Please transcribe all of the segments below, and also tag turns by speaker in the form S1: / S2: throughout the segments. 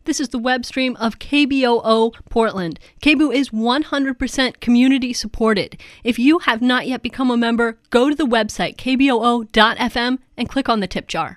S1: This is the web stream of KBOO Portland. KBOO is 100% community supported. If you have not yet become a member, go to the website kboo.fm and click on the tip jar.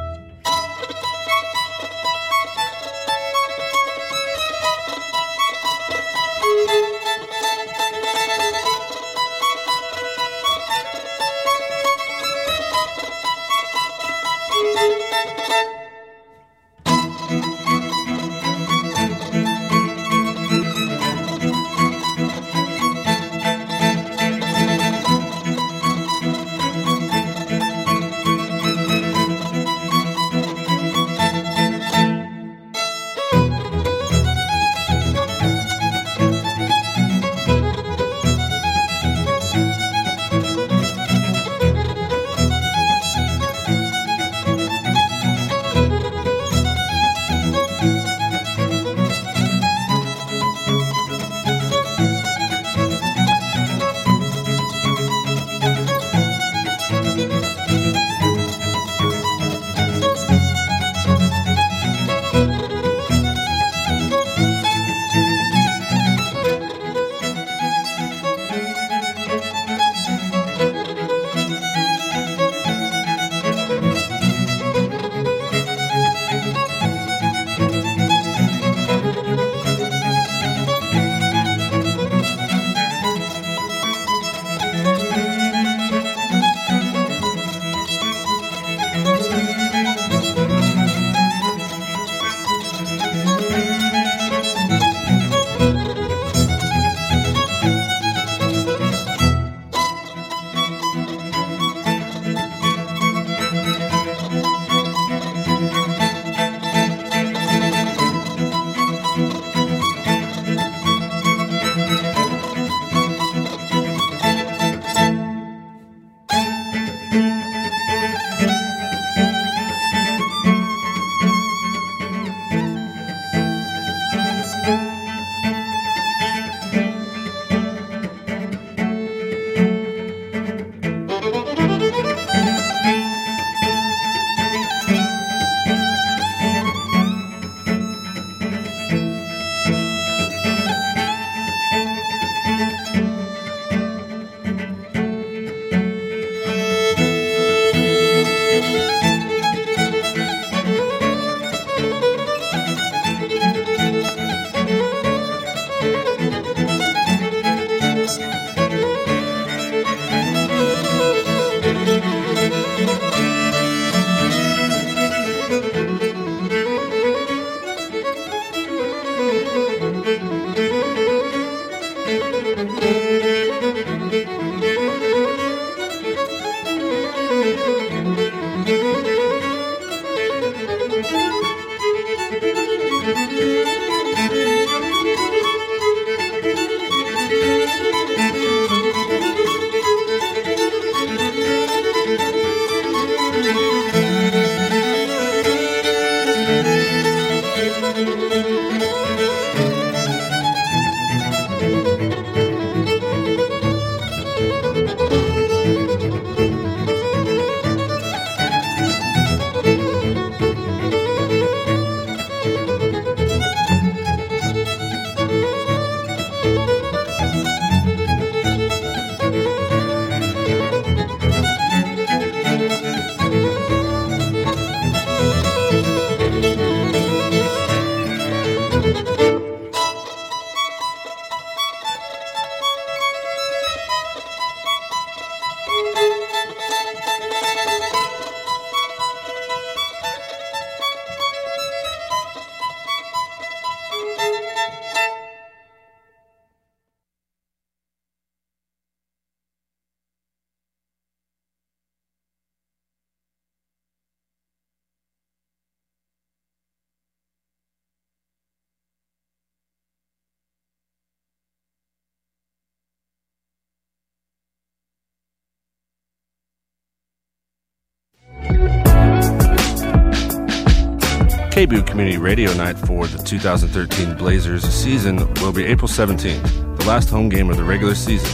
S2: KBOO Community Radio Night for the 2013 Blazers season will be April 17th, the last home game of the regular season.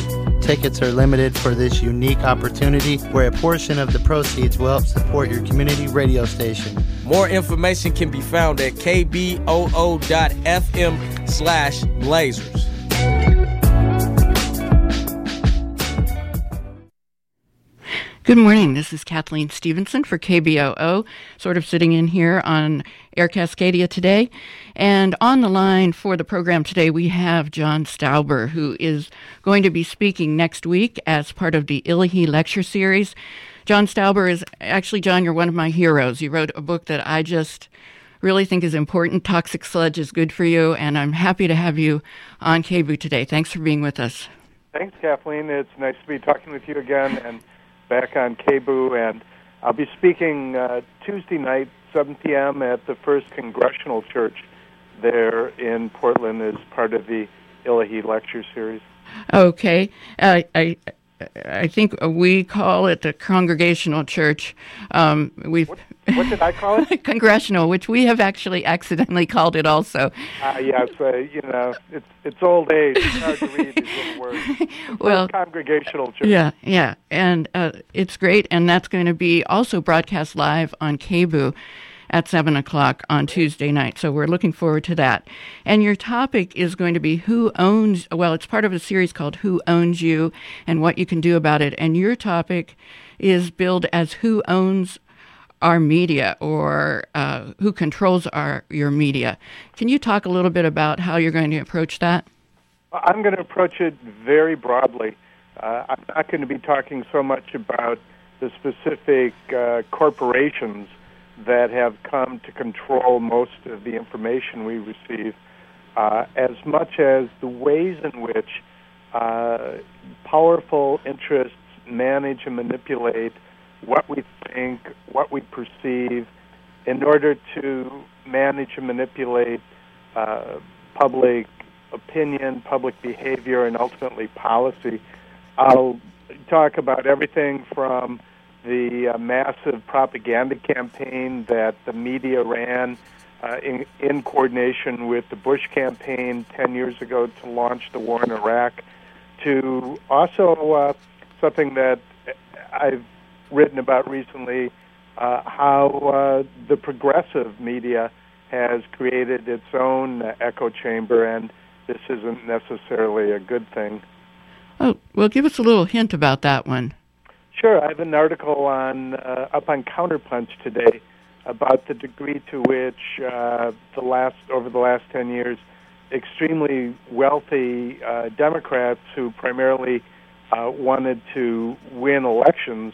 S3: Tickets are limited for this unique opportunity where a portion of the proceeds will help support your community radio station.
S4: More information can be found at kboo.fm/Blazers.
S5: Good morning. This is Kathleen Stevenson for KBOO, sort of sitting in here on Air Cascadia today. And on the line for the program today, we have John Stauber, who is going to be speaking next week as part of the Illahee Lecture Series. John Stauber is, actually, John, you're one of my heroes. You wrote a book that I just really think is important. Toxic Sludge is Good for You, and I'm happy to have you on KBOO today. Thanks for being with us.
S6: Thanks, Kathleen. It's nice to be talking with you again and back on KBOO. And I'll be speaking Tuesday night, 7 p.m. at the First Congressional Church there in Portland as part of the Illahee Lecture Series.
S5: Okay. I think we call it the Congregational Church.
S6: What did I call it?
S5: Congressional, which we have actually accidentally called it also.
S6: Yes, it's old age. It's hard to read these little words. Well, Congregational Church.
S5: Yeah, and it's great, and that's going to be also broadcast live on KBOO at 7 o'clock on Tuesday night. So we're looking forward to that. And your topic is going to be it's part of a series called Who Owns You and What You Can Do About It. And your topic is billed as Who Owns Our Media, or who controls your media. Can you talk a little bit about how you're going to approach that?
S6: I'm going to approach it very broadly. I'm not going to be talking so much about the specific corporations that have come to control most of the information we receive, as much as the ways in which powerful interests manage and manipulate what we think, what we perceive, in order to manage and manipulate public opinion, public behavior, and ultimately policy. I'll talk about everything from the massive propaganda campaign that the media ran in coordination with the Bush campaign 10 years ago to launch the war in Iraq, to also something that I've written about recently, how the progressive media has created its own echo chamber, and this isn't necessarily a good thing.
S5: Oh, well, give us a little hint about that one.
S6: Sure. I have an article up on Counterpunch today about the degree to which over the last 10 years, extremely wealthy Democrats who primarily wanted to win elections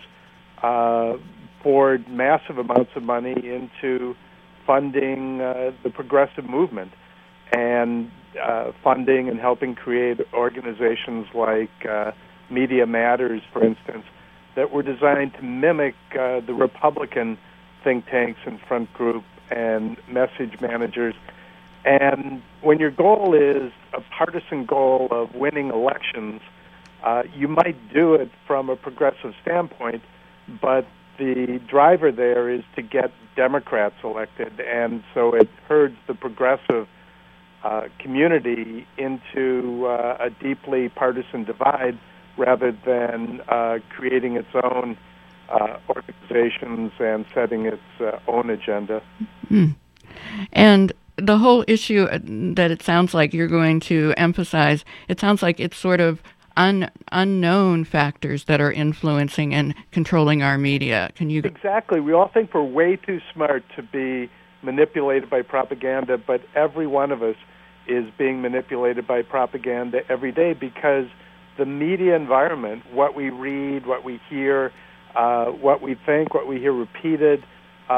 S6: poured massive amounts of money into funding the progressive movement and funding and helping create organizations like Media Matters, for instance, that were designed to mimic the Republican think tanks and front group and message managers. And when your goal is a partisan goal of winning elections, you might do it from a progressive standpoint, but the driver there is to get Democrats elected, and so it herds the progressive community into a deeply partisan divide rather than creating its own organizations and setting its own agenda.
S5: Mm. And the whole issue that it sounds like you're going to emphasize, it sounds like it's sort of unknown factors that are influencing and controlling our media. Can you...
S6: Exactly. We all think we're way too smart to be manipulated by propaganda, but every one of us is being manipulated by propaganda every day because the media environment, what we read, what we hear, what we think, what we hear repeated,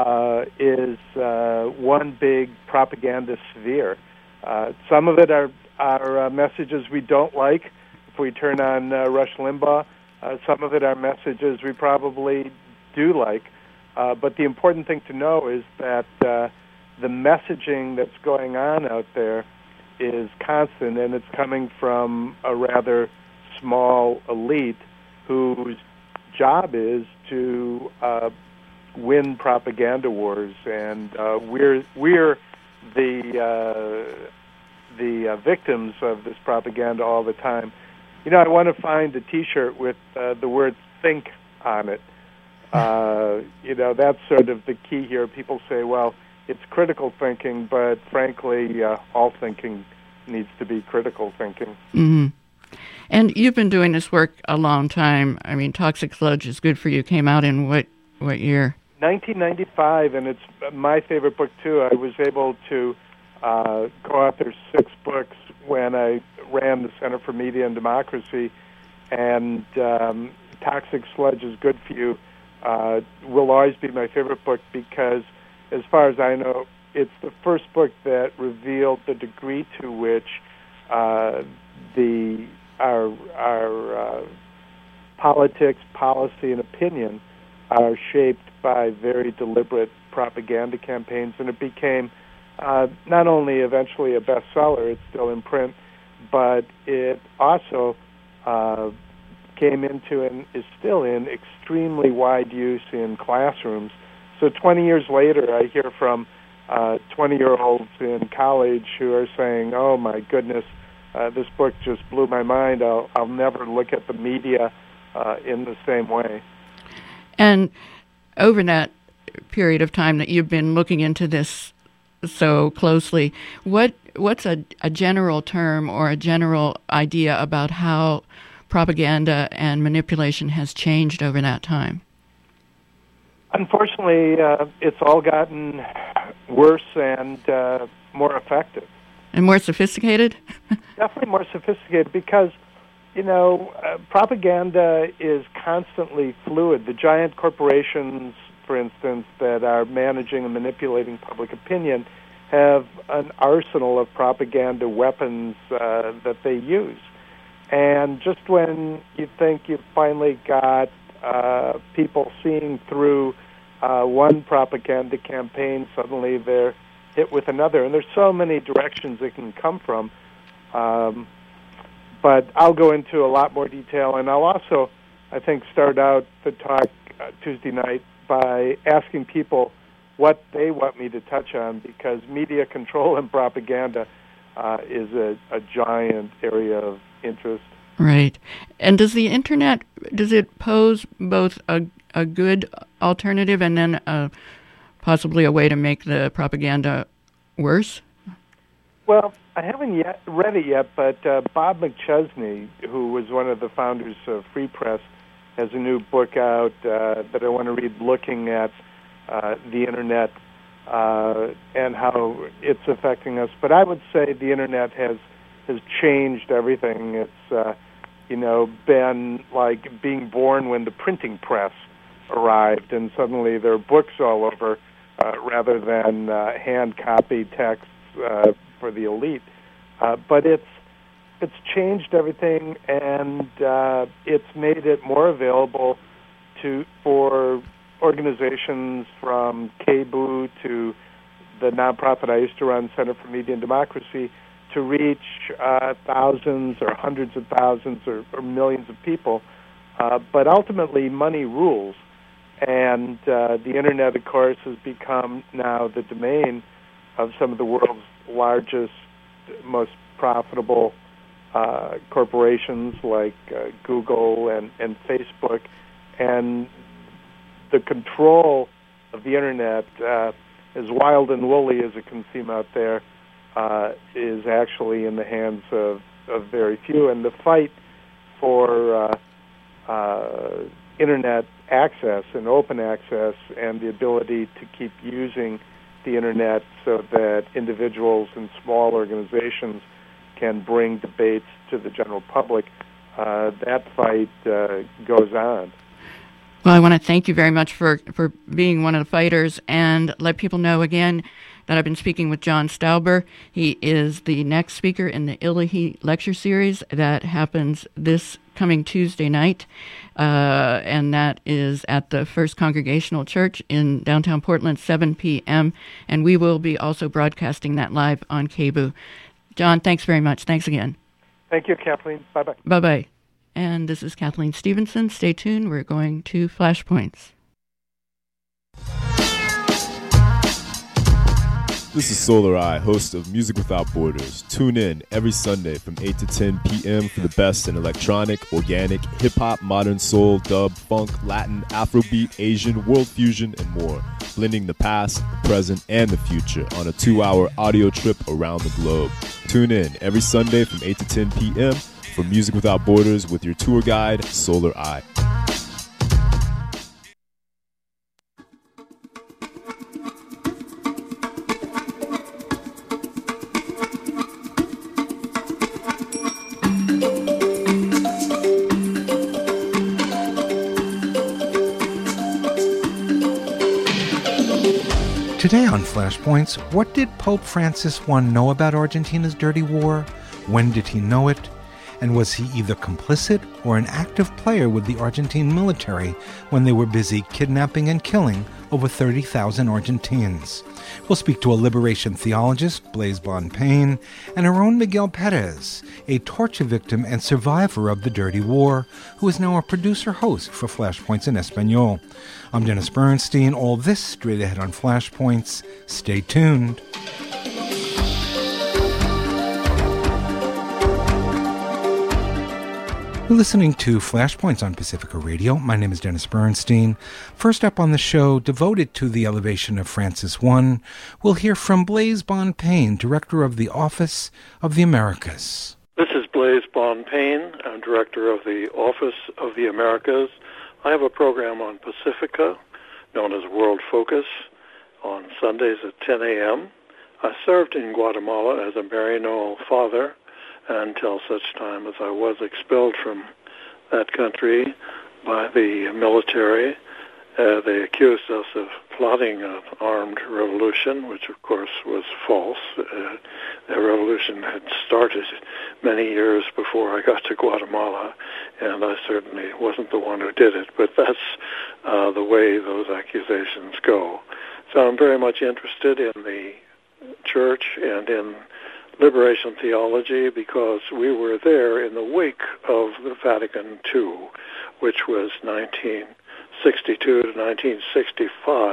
S6: is one big propaganda sphere. Some of it are messages we don't like. If we turn on Rush Limbaugh, some of it are messages we probably do like. But the important thing to know is that the messaging that's going on out there is constant, and it's coming from a rather small elite whose job is to win propaganda wars, and we're the victims of this propaganda all the time. I want to find a T-shirt with the word "think" on it. That's sort of the key here. People say, well, it's critical thinking, but frankly, all thinking needs to be critical thinking.
S5: Mm-hmm. And you've been doing this work a long time. I mean, Toxic Sludge is Good for You came out in what year?
S6: 1995, and it's my favorite book, too. I was able to co-author 6 books when I ran the Center for Media and Democracy, and Toxic Sludge is Good for You will always be my favorite book because, as far as I know, it's the first book that revealed the degree to which our politics, policy, and opinion are shaped by very deliberate propaganda campaigns, and it became not only eventually a bestseller, it's still in print, but it also came into and is still in extremely wide use in classrooms. So 20 years later, I hear from 20-year-olds in college who are saying, oh, my goodness, this book just blew my mind. I'll never look at the media in the same way.
S5: And over that period of time that you've been looking into this so closely, what's a general term or a general idea about how propaganda and manipulation has changed over that time?
S6: Unfortunately, it's all gotten worse and more effective.
S5: And more sophisticated?
S6: Definitely more sophisticated because, propaganda is constantly fluid. The giant corporations, for instance, that are managing and manipulating public opinion have an arsenal of propaganda weapons that they use. And just when you think you've finally got people seeing through one propaganda campaign, suddenly they're hit with another. And there's so many directions it can come from. But I'll go into a lot more detail, and I'll also, I think, start out the talk Tuesday night by asking people what they want me to touch on, because media control and propaganda is a giant area of interest.
S5: Right. And does the Internet, does it pose both a good alternative and then possibly a way to make the propaganda worse?
S6: Well, I haven't read it yet, but Bob McChesney, who was one of the founders of Free Press, has a new book out that I want to read, looking at the Internet and how it's affecting us. But I would say the Internet has changed everything. It's been like being born when the printing press arrived, and suddenly there are books all over rather than hand-copied texts for the elite. But it's changed everything, and it's made it more available for organizations from KBOO to the nonprofit I used to run, Center for Media and Democracy, to reach thousands or hundreds of thousands or millions of people. But ultimately, money rules. And the Internet, of course, has become now the domain of some of the world's largest, most profitable corporations like Google and Facebook. And the control of the Internet, as wild and woolly as it can seem out there, is actually in the hands of very few. And the fight for Internet access and open access and the ability to keep using the Internet so that individuals and small organizations can bring debates to the general public, that fight goes on.
S5: Well, I want to thank you very much for being one of the fighters, and let people know again that I've been speaking with John Stauber. He is the next speaker in the Illahee Lecture Series that happens this coming Tuesday night, and that is at the First Congregational Church in downtown Portland, 7 p.m., and we will be also broadcasting that live on KBOO. John, thanks very much. Thanks again.
S6: Thank you, Kathleen. Bye-bye.
S5: Bye-bye. And this is Kathleen Stevenson. Stay tuned. We're going to Flashpoints.
S7: This is Solar Eye, host of Music Without Borders. Tune in every Sunday from 8 to 10 p.m. for the best in electronic, organic, hip-hop, modern soul, dub, funk, Latin, Afrobeat, Asian, world fusion, and more. Blending the past, the present, and the future on a 2-hour audio trip around the globe. Tune in every Sunday from 8 to 10 p.m. for Music Without Borders with your tour guide, Solar Eye.
S8: Today on Flashpoints, what did Pope Francis I know about Argentina's dirty war? When did he know it? And was he either complicit or an active player with the Argentine military when they were busy kidnapping and killing over 30,000 Argentines? We'll speak to a liberation theologist, Blaise Bonpane, and our own Miguel Perez, a torture victim and survivor of the dirty war, who is now a producer-host for Flashpoints in Espanol. I'm Dennis Bernstein. All this straight ahead on Flashpoints. Stay tuned. You're listening to Flashpoints on Pacifica Radio. My name is Dennis Bernstein. First up on the show, devoted to the elevation of Francis I, we'll hear from Blaise Bonpane, Director of the Office of the Americas.
S9: This is Blaise Bonpane. I'm Director of the Office of the Americas. I have a program on Pacifica known as World Focus on Sundays at 10 a.m. I served in Guatemala as a Maryknoll father until such time as I was expelled from that country by the military. They accused us of plotting an armed revolution, which of course was false. The revolution had started many years before I got to Guatemala, and I certainly wasn't the one who did it, but that's the way those accusations go. So I'm very much interested in the church and in liberation theology because we were there in the wake of the Vatican II, which was 1962 to 1965.